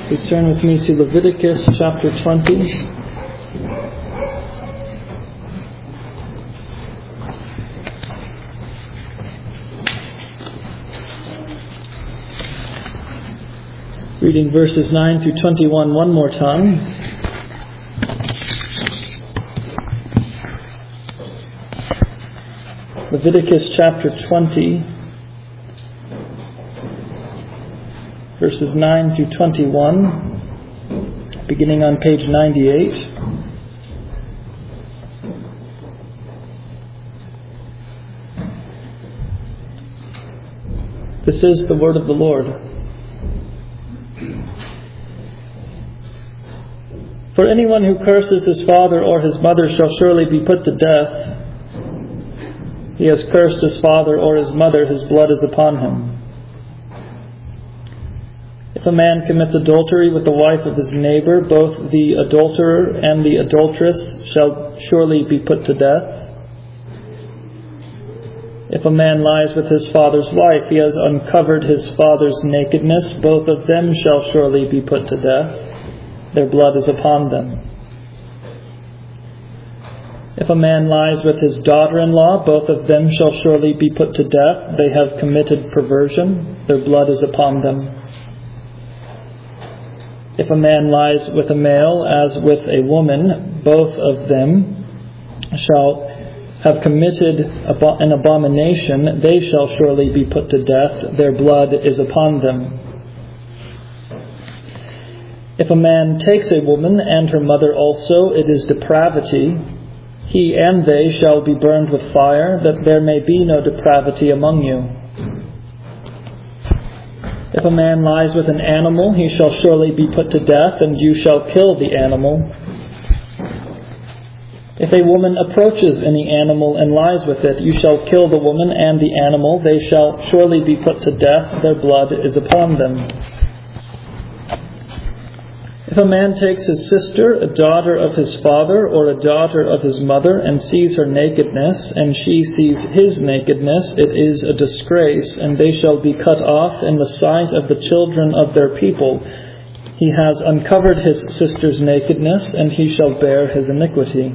Please turn with me to Leviticus chapter 20. Reading verses 9 through 21 one more time. Leviticus chapter 20. Verses 9 through 21, beginning on page 98. This is the word of the Lord. For anyone who curses his father or his mother shall surely be put to death. He has cursed his father or his mother, his blood is upon him. If a man commits adultery with the wife of his neighbor, both the adulterer and the adulteress shall surely be put to death. If a man lies with his father's wife, he has uncovered his father's nakedness. Both of them shall surely be put to death. Their blood is upon them. If a man lies with his daughter-in-law, both of them shall surely be put to death. They have committed perversion. Their blood is upon them. If a man lies with a male as with a woman, both of them shall have committed an abomination. They shall surely be put to death. Their blood is upon them. If a man takes a woman and her mother also, it is depravity. He and they shall be burned with fire, that there may be no depravity among you. If a man lies with an animal, he shall surely be put to death, and you shall kill the animal. If a woman approaches any animal and lies with it, you shall kill the woman and the animal. They shall surely be put to death. Their blood is upon them. If a man takes his sister, a daughter of his father, or a daughter of his mother, and sees her nakedness, and she sees his nakedness, it is a disgrace, and they shall be cut off in the sight of the children of their people. He has uncovered his sister's nakedness, and he shall bear his iniquity.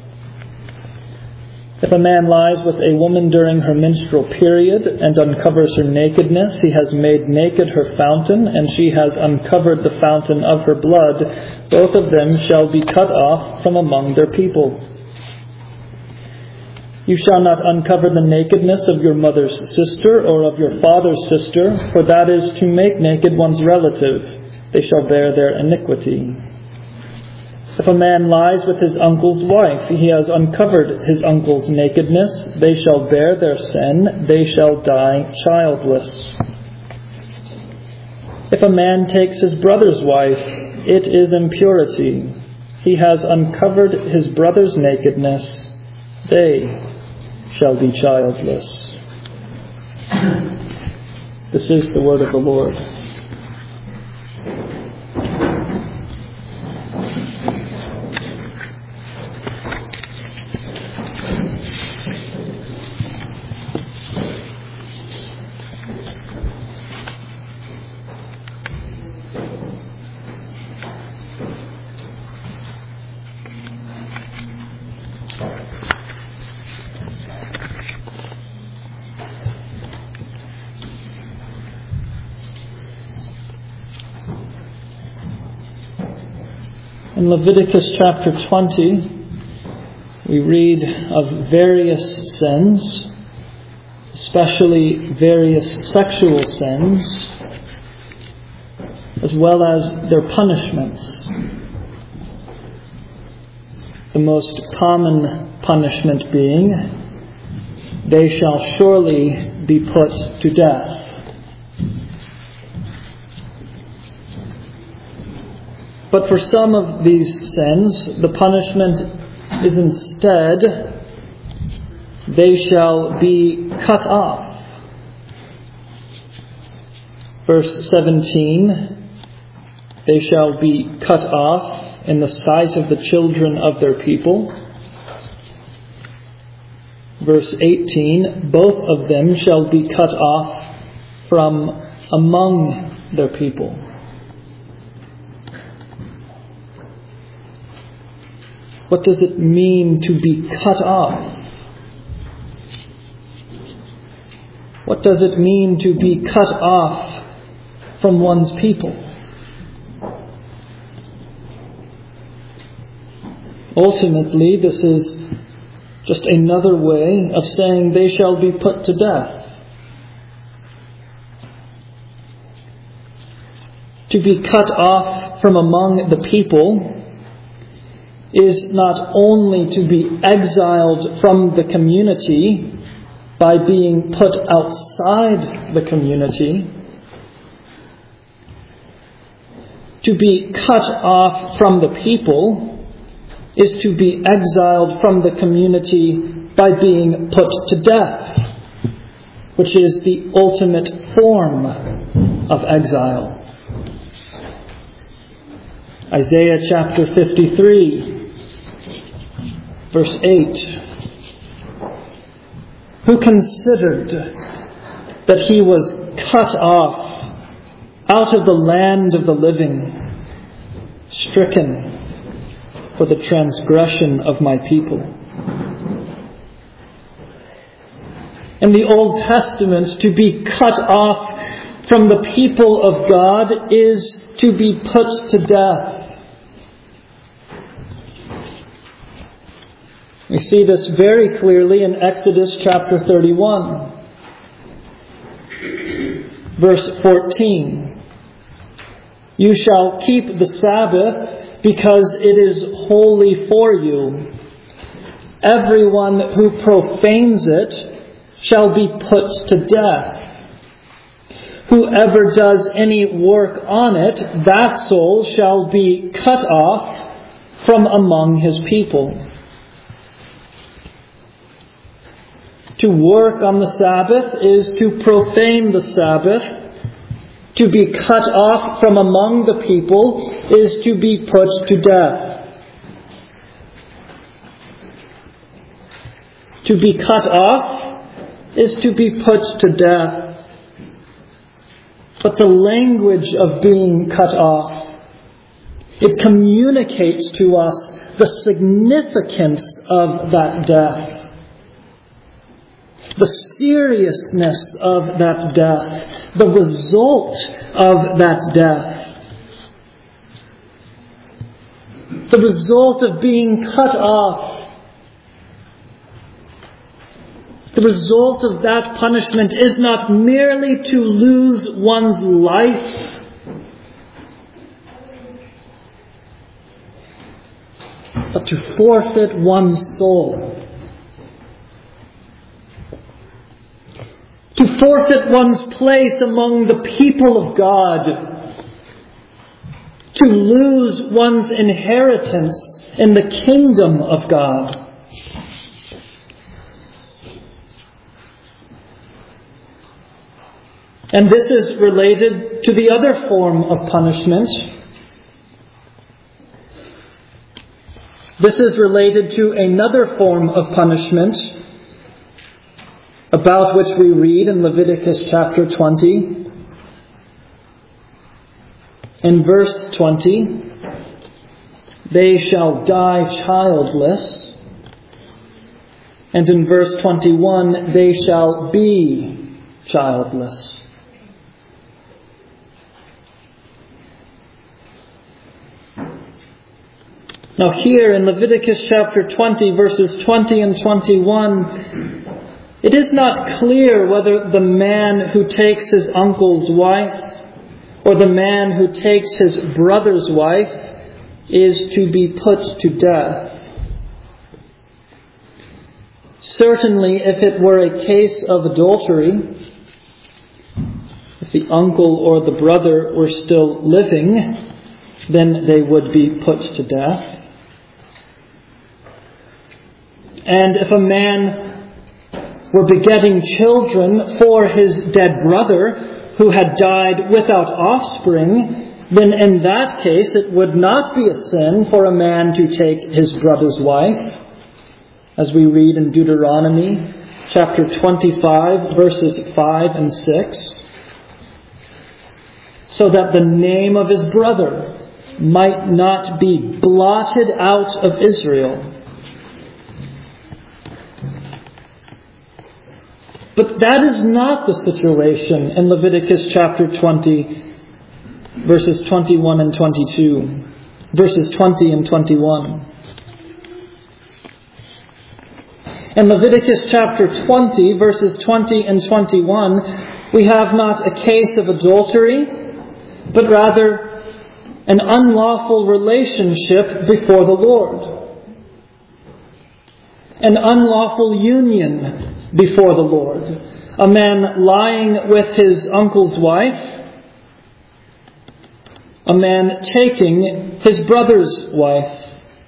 If a man lies with a woman during her menstrual period and uncovers her nakedness, he has made naked her fountain, and she has uncovered the fountain of her blood. Both of them shall be cut off from among their people. You shall not uncover the nakedness of your mother's sister or of your father's sister, for that is to make naked one's relative. They shall bear their iniquity. If a man lies with his uncle's wife, he has uncovered his uncle's nakedness. They shall bear their sin. They shall die childless. If a man takes his brother's wife, it is impurity. He has uncovered his brother's nakedness. They shall be childless. This is the word of the Lord. In Leviticus chapter 20, we read of various sins, especially various sexual sins, as well as their punishments. The most common punishment being, they shall surely be put to death. But for some of these sins, the punishment is instead, they shall be cut off. Verse 17, they shall be cut off in the sight of the children of their people. Verse 18, both of them shall be cut off from among their people. What does it mean to be cut off? What does it mean to be cut off from one's people? Ultimately, this is just another way of saying they shall be put to death. To be cut off from among the people is not only to be exiled from the community by being put outside the community. To be cut off from the people is to be exiled from the community by being put to death, which is the ultimate form of exile. Isaiah chapter 53, verse 8. Who considered that he was cut off out of the land of the living, stricken for the transgression of my people. In the Old Testament, to be cut off from the people of God is to be put to death. We see this very clearly in Exodus chapter 31, verse 14. You shall keep the Sabbath because it is holy for you. Everyone who profanes it shall be put to death. Whoever does any work on it, that soul shall be cut off from among his people. To work on the Sabbath is to profane the Sabbath. To be cut off from among the people is to be put to death. To be cut off is to be put to death. But the language of being cut off, it communicates to us the significance of that death. The seriousness of that death, the result of that death. The result of being cut off, the result of that punishment is not merely to lose one's life, but to forfeit one's soul. To forfeit one's place among the people of God. To lose one's inheritance in the kingdom of God. And this is related to the other form of punishment. This is related to another form of punishment about which we read in Leviticus chapter 20. In verse 20, they shall die childless. And in verse 21, they shall be childless. Now here in Leviticus chapter 20, verses 20 and 21, it is not clear whether the man who takes his uncle's wife or the man who takes his brother's wife is to be put to death. Certainly, if it were a case of adultery, if the uncle or the brother were still living, then they would be put to death. And if a man were begetting children for his dead brother who had died without offspring, then in that case it would not be a sin for a man to take his brother's wife, as we read in Deuteronomy chapter 25, verses 5 and 6, so that the name of his brother might not be blotted out of Israel. But that is not the situation in Leviticus chapter 20, verses 21 and 22. Verses 20 and 21. In Leviticus chapter 20, verses 20 and 21, we have not a case of adultery, but rather an unlawful relationship before the Lord. An unlawful union before the Lord. A man lying with his uncle's wife. A man taking his brother's wife.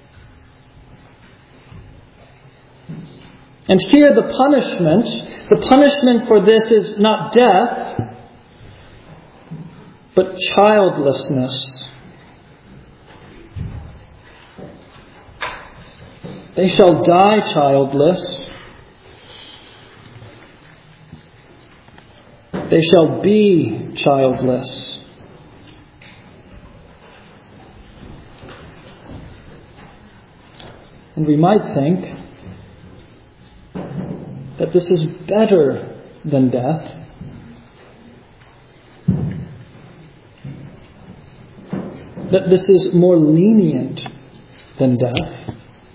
And here the punishment for this is not death, but childlessness. They shall die childless. They shall be childless. And we might think that this is better than death. That this is more lenient than death.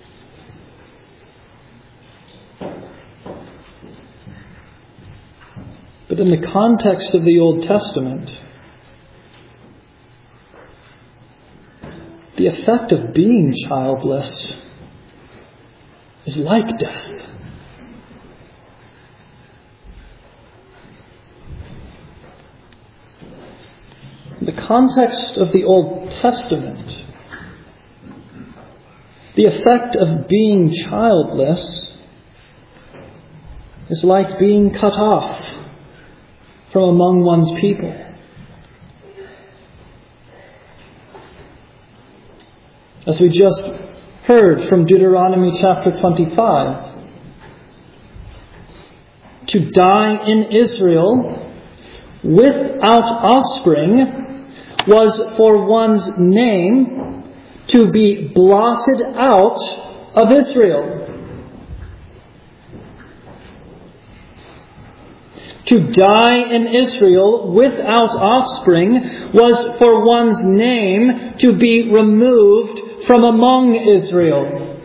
But in the context of the Old Testament, the effect of being childless is like death. In the context of the Old Testament, the effect of being childless is like being cut off from among one's people. As we just heard from Deuteronomy chapter 25, to die in Israel without offspring was for one's name to be blotted out of Israel. To die in Israel without offspring was for one's name to be removed from among Israel.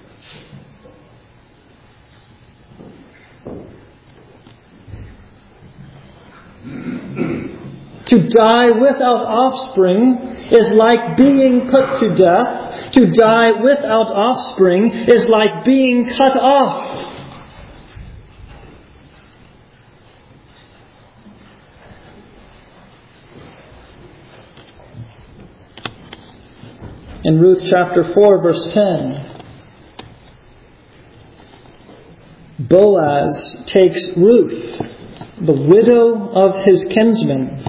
To die without offspring is like being put to death. To die without offspring is like being cut off. In Ruth chapter 4, verse 10, Boaz takes Ruth, the widow of his kinsman,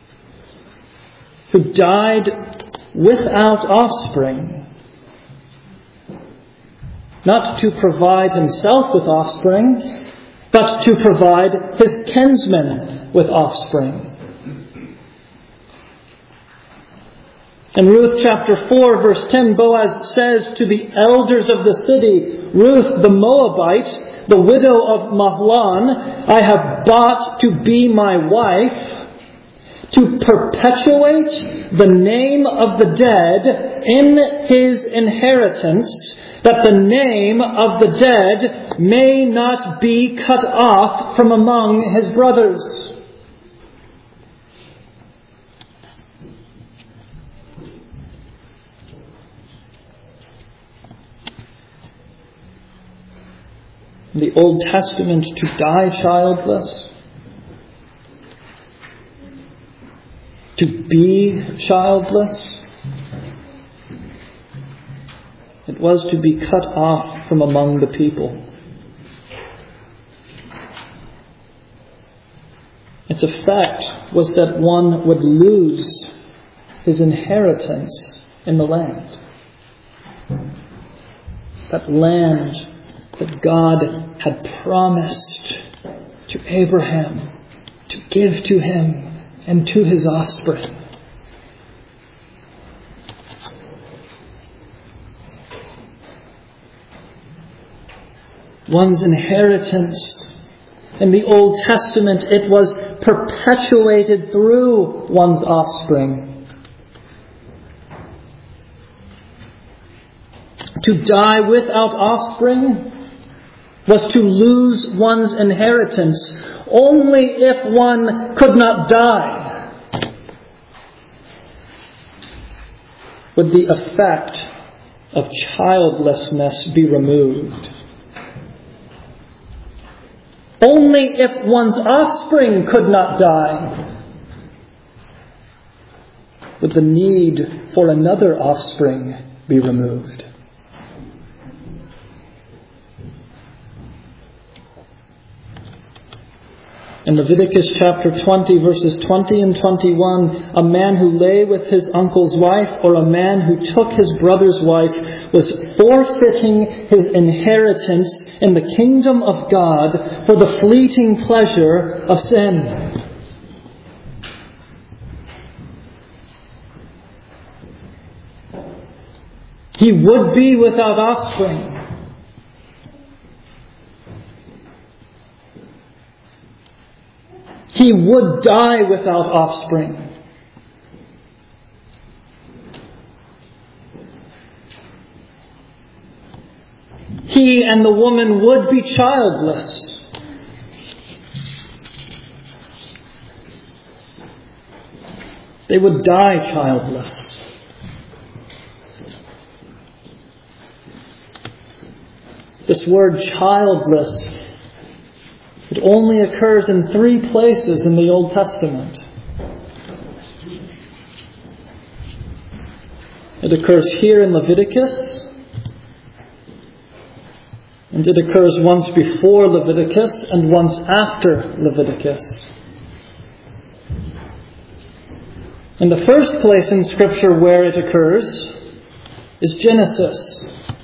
who died without offspring, not to provide himself with offspring, but to provide his kinsman with offspring. In Ruth chapter 4, verse 10, Boaz says to the elders of the city, Ruth the Moabite, the widow of Mahlon, I have bought to be my wife, to perpetuate the name of the dead in his inheritance, that the name of the dead may not be cut off from among his brothers. In the Old Testament, to die childless, to be childless, it was to be cut off from among the people. Its effect was that one would lose his inheritance in the land. That land that God had promised to Abraham to give to him and to his offspring. one's inheritance. In the Old Testament, it was perpetuated through one's offspring. To die without offspring was to lose one's inheritance. Only if one could not die would the effect of childlessness be removed. Only if one's offspring could not die would the need for another offspring be removed. In Leviticus chapter 20, verses 20 and 21, a man who lay with his uncle's wife or a man who took his brother's wife was forfeiting his inheritance in the kingdom of God for the fleeting pleasure of sin. He would be without offspring. He would die without offspring. He and the woman would be childless. They would die childless. This word childless, it only occurs in 3 places in the Old Testament. It occurs here in Leviticus, and it occurs once before Leviticus and once after Leviticus. And the first place in Scripture where it occurs is Genesis.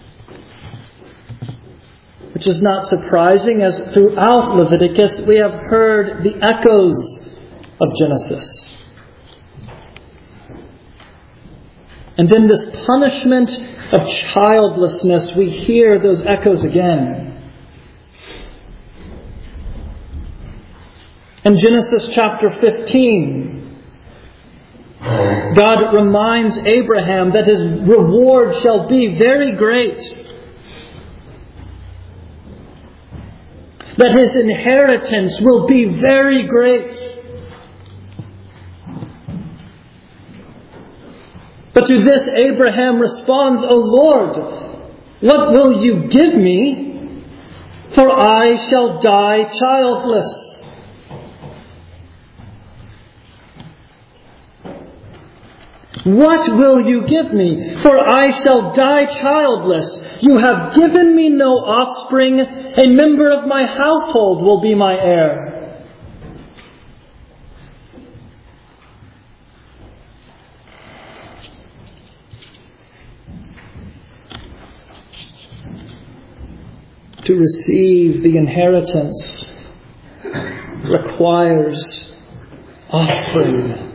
Which is not surprising, as throughout Leviticus we have heard the echoes of Genesis. And in this punishment of childlessness, we hear those echoes again. In Genesis chapter 15, God reminds Abraham that his reward shall be very great. That his inheritance will be very great. But to this Abraham responds, O Lord, what will you give me? For I shall die childless. What will you give me? For I shall die childless. You have given me no offspring. A member of my household will be my heir. To receive the inheritance requires offspring.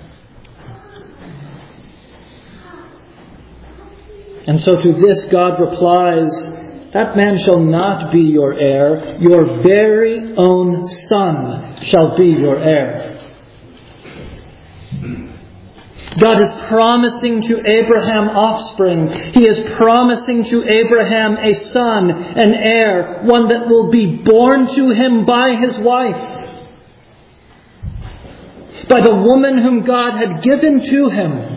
And so to this God replies, that man shall not be your heir. Your very own son shall be your heir. God is promising to Abraham offspring. He is promising to Abraham a son, an heir, one that will be born to him by his wife, by the woman whom God had given to him.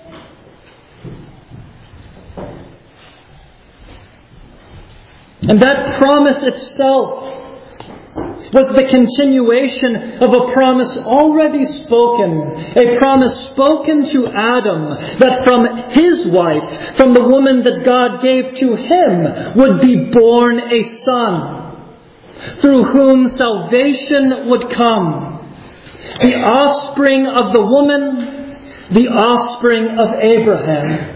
And that promise itself was the continuation of a promise already spoken, a promise spoken to Adam, that from his wife, from the woman that God gave to him, would be born a son, through whom salvation would come. The offspring of the woman, the offspring of Abraham.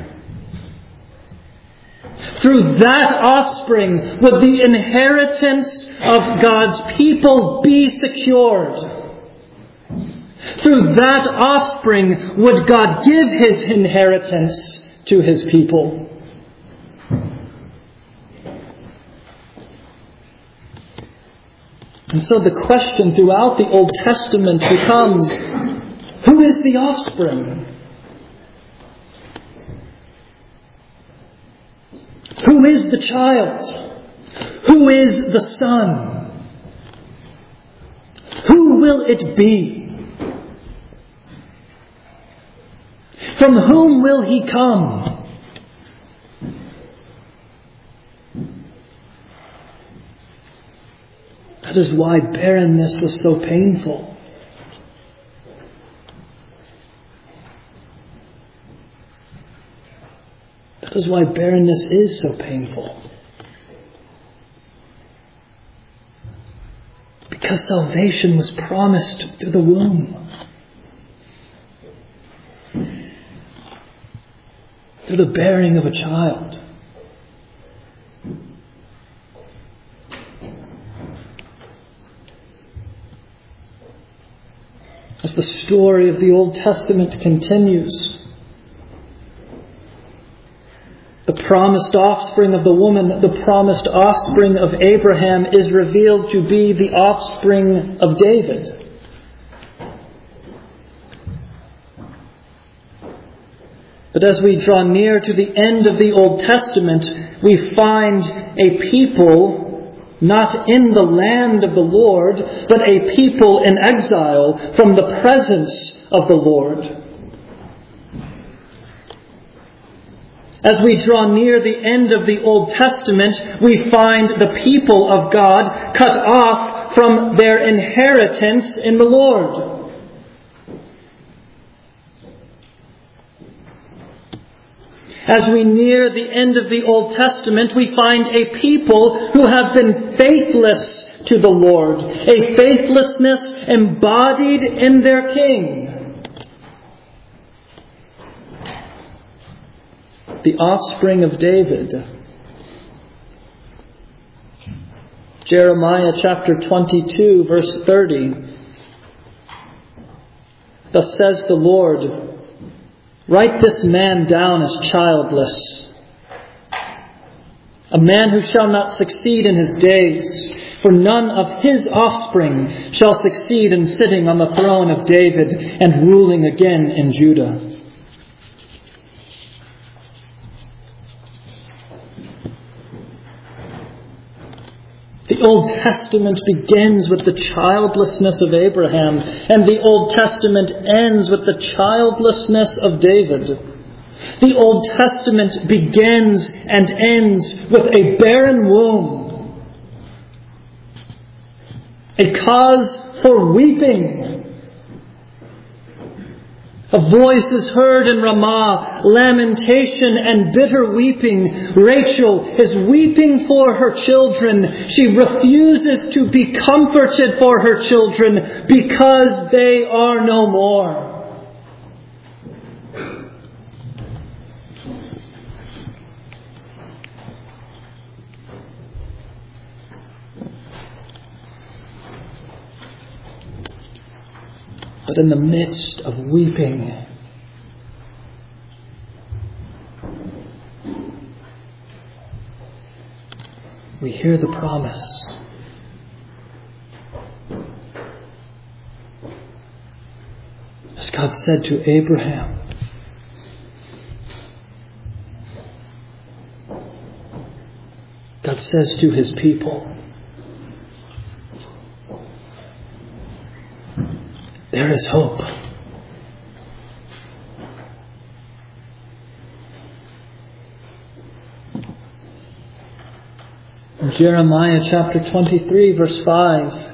Through that offspring would the inheritance of God's people be secured. Through that offspring would God give his inheritance to his people. And so the question throughout the Old Testament becomes, who is the offspring? Who is the child? Who is the son? Who will it be? From whom will he come? That is why barrenness was so painful. That is why barrenness is so painful. Because salvation was promised through the womb. Through the bearing of a child. As the story of the Old Testament continues, the promised offspring of the woman, the promised offspring of Abraham, is revealed to be the offspring of David. But as we draw near to the end of the Old Testament, we find a people not in the land of the Lord, but a people in exile from the presence of the Lord. As we draw near the end of the Old Testament, we find the people of God cut off from their inheritance in the Lord. As we near the end of the Old Testament, we find a people who have been faithless to the Lord, a faithlessness embodied in their King. The offspring of David. Jeremiah chapter 22, verse 30. Thus says the Lord, write this man down as childless, a man who shall not succeed in his days, for none of his offspring shall succeed in sitting on the throne of David and ruling again in Judah. The Old Testament begins with the childlessness of Abraham, and the Old Testament ends with the childlessness of David. The Old Testament begins and ends with a barren womb, a cause for weeping. A voice is heard in Ramah, lamentation and bitter weeping. Rachel is weeping for her children. She refuses to be comforted for her children because they are no more. But in the midst of weeping, we hear the promise. As God said to Abraham, God says to his people, there is hope. In Jeremiah chapter 23, verse 5,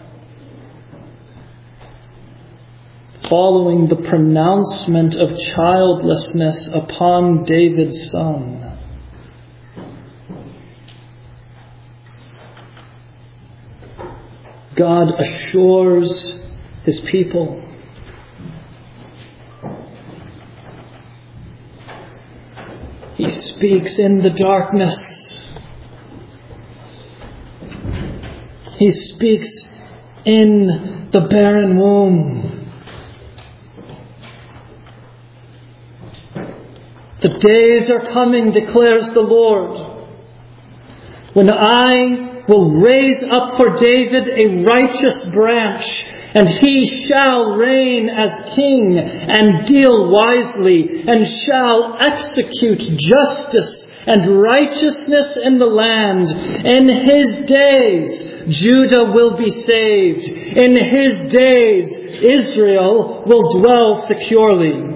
following the pronouncement of childlessness upon David's son, God assures his people He speaks in the darkness. He speaks in the barren womb. The days are coming, declares the Lord, when I will raise up for David a righteous branch, and he shall reign as king and deal wisely, and shall execute justice and righteousness in the land. In his days, Judah will be saved. In his days, Israel will dwell securely.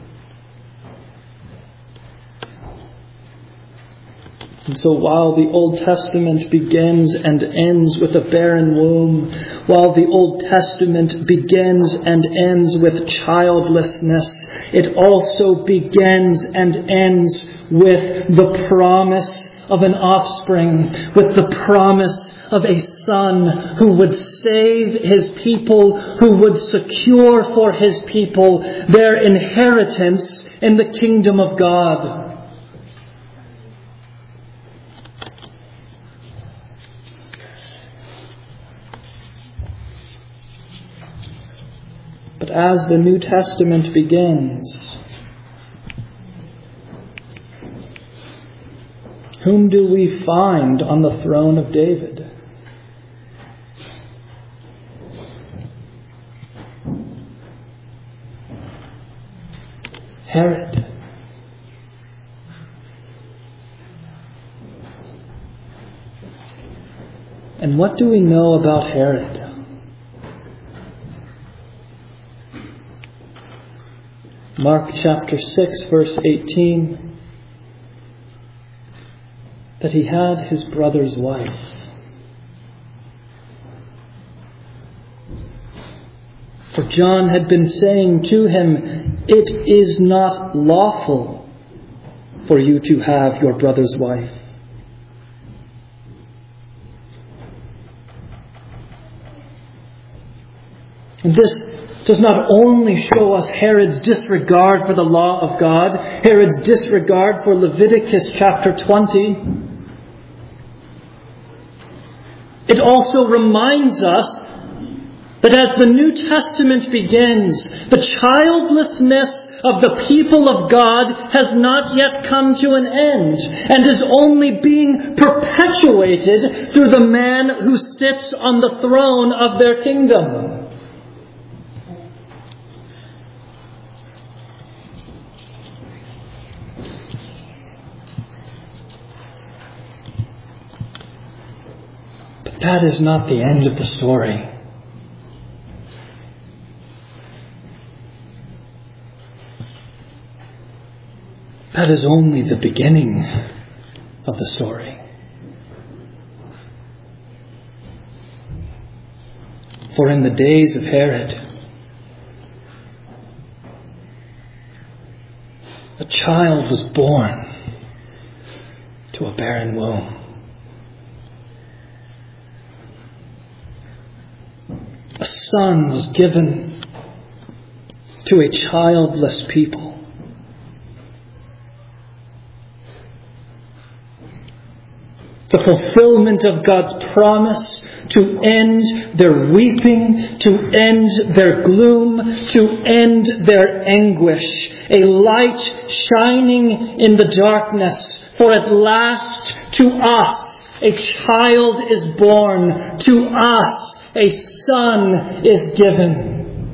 And so while the Old Testament begins and ends with a barren womb, while the Old Testament begins and ends with childlessness, it also begins and ends with the promise of an offspring, with the promise of a son who would save his people, who would secure for his people their inheritance in the kingdom of God. But as the New Testament begins, whom do we find on the throne of David? Herod. And what do we know about Herod? Mark chapter 6, verse 18, that he had his brother's wife. For John had been saying to him, "It is not lawful for you to have your brother's wife." And this does not only show us Herod's disregard for the law of God, Herod's disregard for Leviticus chapter 20. It also reminds us that as the New Testament begins, the childlessness of the people of God has not yet come to an end and is only being perpetuated through the man who sits on the throne of their kingdom. That is not the end of the story. That is only the beginning of the story. For in the days of Herod, a child was born to a barren womb. A son was given to a childless people. The fulfillment of God's promise to end their weeping, to end their gloom, to end their anguish. A light shining in the darkness, for at last to us a child is born, to us a son is given.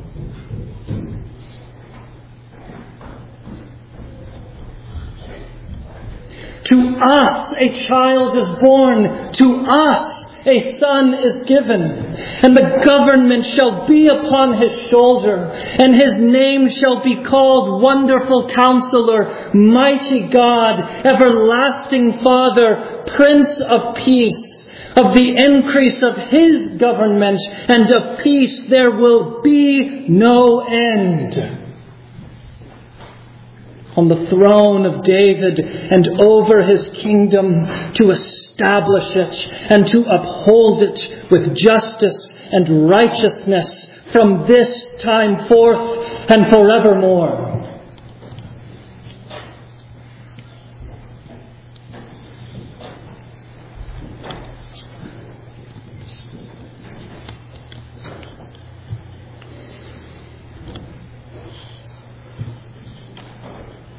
To us a child is born, to us a son is given, and the government shall be upon his shoulder, and his name shall be called Wonderful Counselor, Mighty God, Everlasting Father, Prince of Peace. Of the increase of his government and of peace there will be no end. On the throne of David and over his kingdom, to establish it and to uphold it with justice and righteousness from this time forth and forevermore.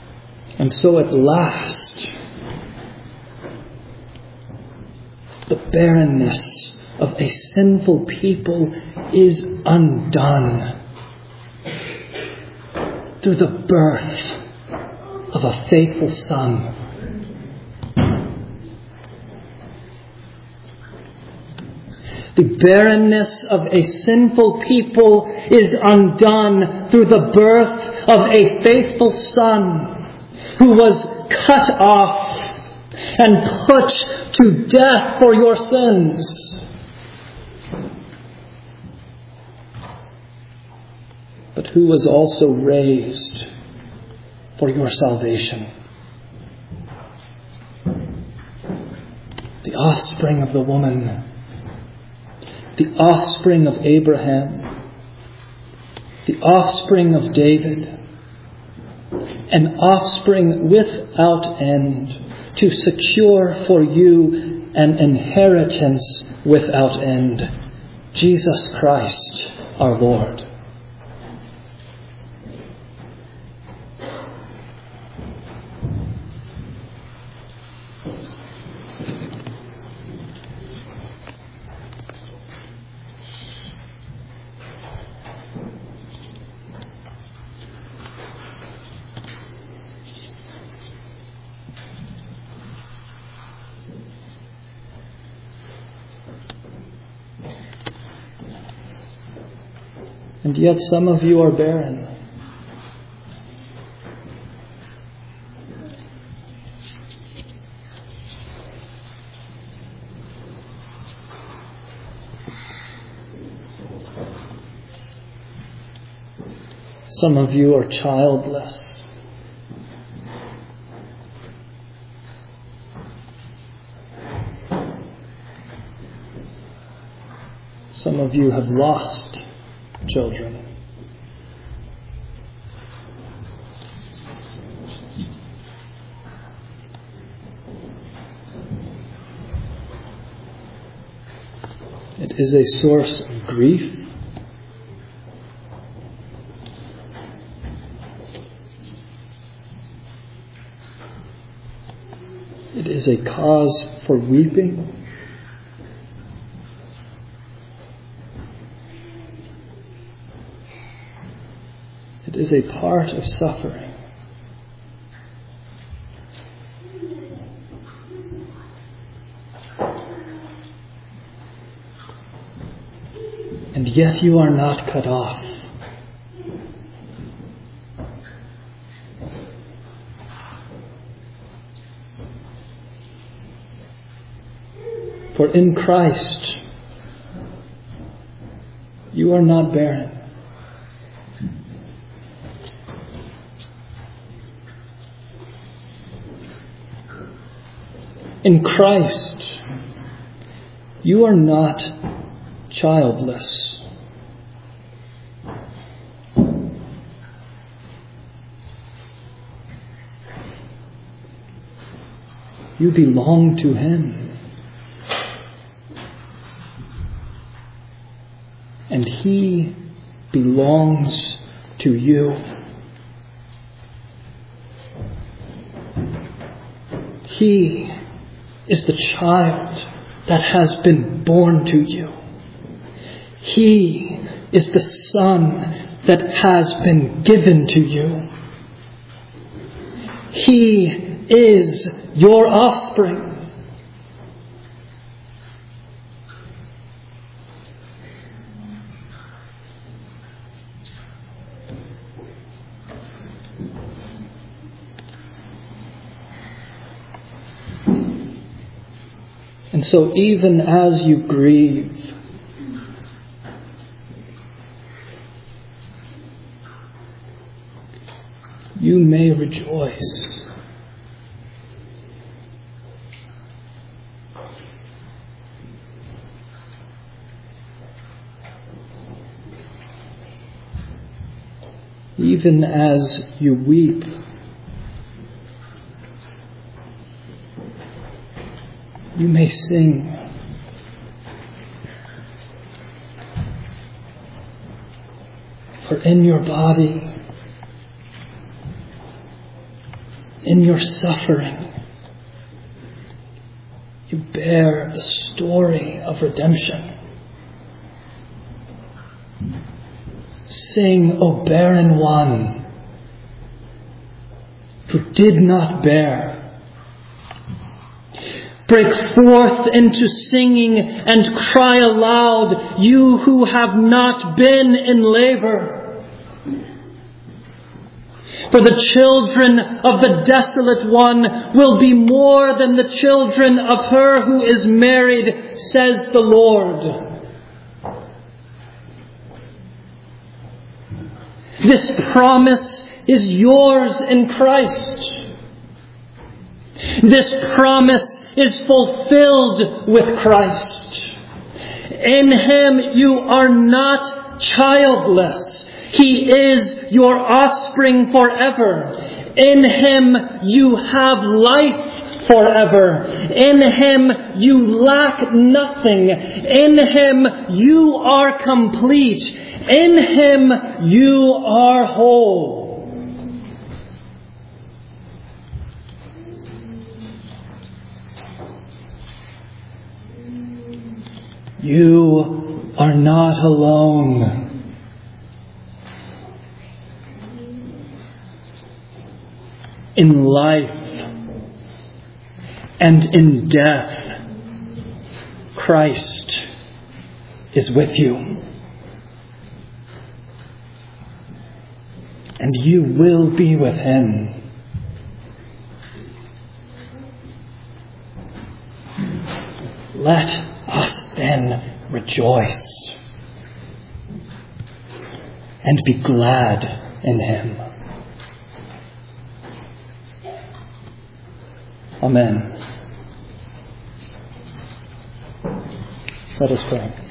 And so at last, the barrenness of a sinful people is undone through the birth of a faithful Son. The barrenness of a sinful people is undone through the birth of a faithful Son who was cut off and put to death for your sins, but who was also raised for your salvation. The offspring of the woman, the offspring of Abraham, the offspring of David, an offspring without end, to secure for you an inheritance without end, Jesus Christ our Lord. And yet some of you are barren. Some of you are childless. Some of you have lost children. It is a source of grief. It is a cause for weeping. It is a part of suffering. And yet you are not cut off. For in Christ, you are not barren. In Christ, you are not childless. You belong to Him. And He belongs to you. He is the child that has been born to you. He is the Son that has been given to you. He is your offspring. And so even as you grieve, you may rejoice. Even as you weep, you may sing. For in your body, in your suffering, You bear the story of redemption. Sing, O barren one who did not bear. Break forth into singing and cry aloud, you who have not been in labor. For the children of the desolate one will be more than the children of her who is married, says the Lord. This promise is yours in Christ. This promise is fulfilled with Christ. In Him you are not childless. He is your offspring forever. In Him you have life forever. In Him you lack nothing. In Him you are complete. In Him you are whole. You are not alone. In life and in death, Christ is with you. And you will be with Him. Let us then rejoice and be glad in Him. Amen. Let us pray.